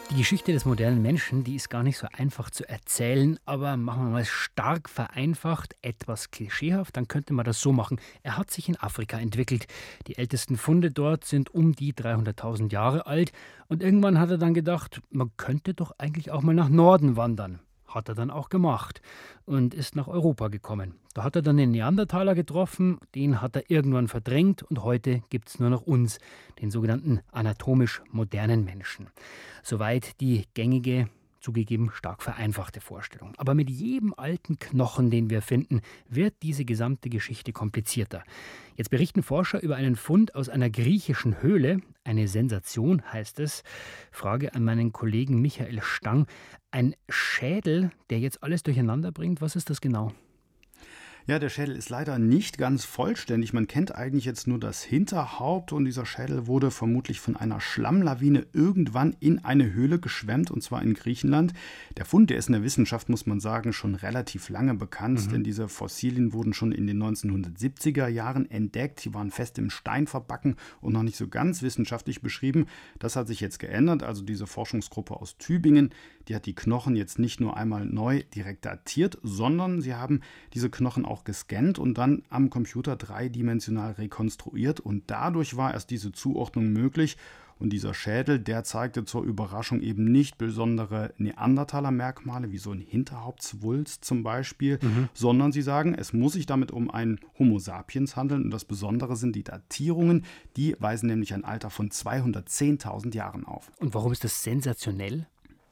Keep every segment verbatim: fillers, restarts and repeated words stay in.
Die Geschichte des modernen Menschen, die ist gar nicht so einfach zu erzählen, aber machen wir mal stark vereinfacht, etwas klischeehaft, dann könnte man das so machen. Er hat sich in Afrika entwickelt. Die ältesten Funde dort sind um die dreihunderttausend Jahre alt und irgendwann hat er dann gedacht, man könnte doch eigentlich auch mal nach Norden wandern. Hat er dann auch gemacht und ist nach Europa gekommen. Da hat er dann den Neandertaler getroffen, den hat er irgendwann verdrängt und heute gibt es nur noch uns, den sogenannten anatomisch modernen Menschen. Soweit die gängige, zugegeben stark vereinfachte Vorstellung. Aber mit jedem alten Knochen, den wir finden, wird diese gesamte Geschichte komplizierter. Jetzt berichten Forscher über einen Fund aus einer griechischen Höhle. Eine Sensation heißt es. Frage an meinen Kollegen Michael Stang. Ein Schädel, der jetzt alles durcheinander bringt, was ist das genau? Ja, der Schädel ist leider nicht ganz vollständig. Man kennt eigentlich jetzt nur das Hinterhaupt und dieser Schädel wurde vermutlich von einer Schlammlawine irgendwann in eine Höhle geschwemmt, und zwar in Griechenland. Der Fund, der ist in der Wissenschaft, muss man sagen, schon relativ lange bekannt, mhm. denn diese Fossilien wurden schon in den neunzehnhundertsiebziger Jahren entdeckt. Die waren fest im Stein verbacken und noch nicht so ganz wissenschaftlich beschrieben. Das hat sich jetzt geändert. Also diese Forschungsgruppe aus Tübingen, die hat die Knochen jetzt nicht nur einmal neu direkt datiert, sondern sie haben diese Knochen auch gescannt und dann am Computer dreidimensional rekonstruiert. Und dadurch war erst diese Zuordnung möglich. Und dieser Schädel, der zeigte zur Überraschung eben nicht besondere Neandertaler-Merkmale, wie so ein Hinterhauptswulst zum Beispiel, mhm. sondern sie sagen, es muss sich damit um einen Homo sapiens handeln. Und das Besondere sind die Datierungen, die weisen nämlich ein Alter von zweihundertzehntausend Jahren auf. Und warum ist das sensationell?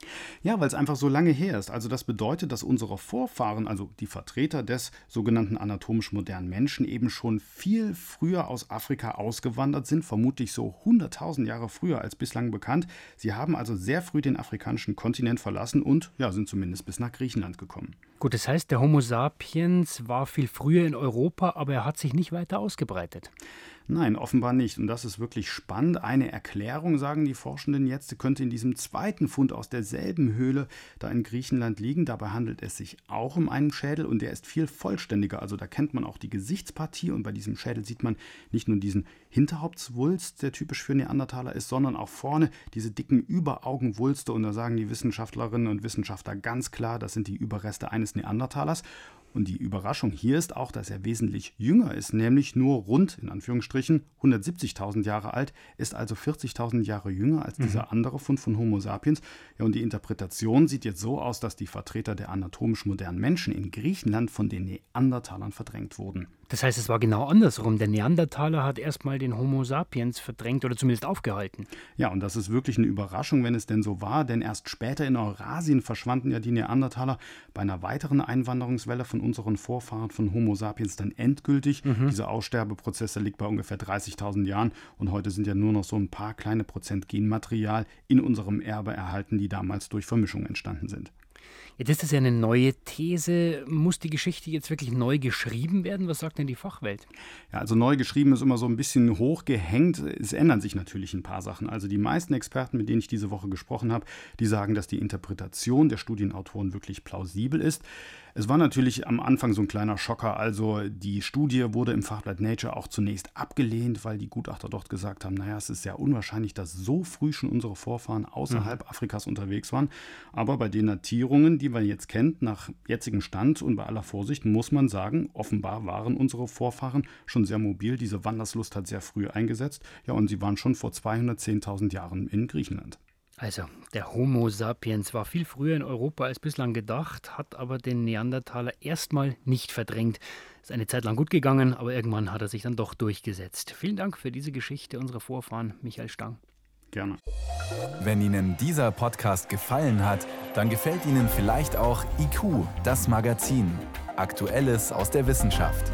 Ja, weil es einfach so lange her ist. Also das bedeutet, dass unsere Vorfahren, also die Vertreter des sogenannten anatomisch modernen Menschen, eben schon viel früher aus Afrika ausgewandert sind, vermutlich so hunderttausend Jahre früher als bislang bekannt. Sie haben also sehr früh den afrikanischen Kontinent verlassen und ja, sind zumindest bis nach Griechenland gekommen. Gut, das heißt, der Homo sapiens war viel früher in Europa, aber er hat sich nicht weiter ausgebreitet. Nein, offenbar nicht. Und das ist wirklich spannend. Eine Erklärung, sagen die Forschenden jetzt, könnte in diesem zweiten Fund aus derselben Höhle da in Griechenland liegen. Dabei handelt es sich auch um einen Schädel und der ist viel vollständiger. Also da kennt man auch die Gesichtspartie und bei diesem Schädel sieht man nicht nur diesen Hinterhauptswulst, der typisch für Neandertaler ist, sondern auch vorne diese dicken Überaugenwulste. Und da sagen die Wissenschaftlerinnen und Wissenschaftler ganz klar, das sind die Überreste eines Neandertalers. Und die Überraschung hier ist auch, dass er wesentlich jünger ist, nämlich nur rund, in Anführungsstrichen, hundertsiebzigtausend Jahre alt, ist also vierzigtausend Jahre jünger als dieser mhm. andere Fund von Homo sapiens. Ja, und die Interpretation sieht jetzt so aus, dass die Vertreter der anatomisch modernen Menschen in Griechenland von den Neandertalern verdrängt wurden. Das heißt, es war genau andersrum. Der Neandertaler hat erstmal den Homo sapiens verdrängt oder zumindest aufgehalten. Ja, und das ist wirklich eine Überraschung, wenn es denn so war, denn erst später in Eurasien verschwanden ja die Neandertaler bei einer weiteren Einwanderungswelle von unseren Vorfahren von Homo sapiens dann endgültig. Mhm. Dieser Aussterbeprozess, der liegt bei ungefähr dreißigtausend Jahren und heute sind ja nur noch so ein paar kleine Prozent Genmaterial in unserem Erbe erhalten, die damals durch Vermischung entstanden sind. Jetzt ist das ja eine neue These. Muss die Geschichte jetzt wirklich neu geschrieben werden? Was sagt denn die Fachwelt? Ja, also neu geschrieben ist immer so ein bisschen hochgehängt. Es ändern sich natürlich ein paar Sachen. Also die meisten Experten, mit denen ich diese Woche gesprochen habe, die sagen, dass die Interpretation der Studienautoren wirklich plausibel ist. Es war natürlich am Anfang so ein kleiner Schocker. Also die Studie wurde im Fachblatt Nature auch zunächst abgelehnt, weil die Gutachter dort gesagt haben, naja, es ist sehr unwahrscheinlich, dass so früh schon unsere Vorfahren außerhalb mhm. Afrikas unterwegs waren. Aber bei den Datierungen, die man jetzt kennt, nach jetzigem Stand und bei aller Vorsicht, muss man sagen, offenbar waren unsere Vorfahren schon sehr mobil. Diese Wanderslust hat sehr früh eingesetzt. Ja, und sie waren schon vor zweihundertzehntausend Jahren in Griechenland. Also, der Homo sapiens war viel früher in Europa als bislang gedacht, hat aber den Neandertaler erstmal nicht verdrängt. Ist eine Zeit lang gut gegangen, aber irgendwann hat er sich dann doch durchgesetzt. Vielen Dank für diese Geschichte unserer Vorfahren, Michael Stang. Gerne. Wenn Ihnen dieser Podcast gefallen hat, dann gefällt Ihnen vielleicht auch I Q, das Magazin. Aktuelles aus der Wissenschaft.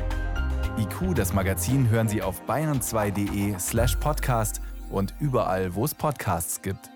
I Q, das Magazin, hören Sie auf bayern zwei punkt de slash podcast und überall, wo es Podcasts gibt.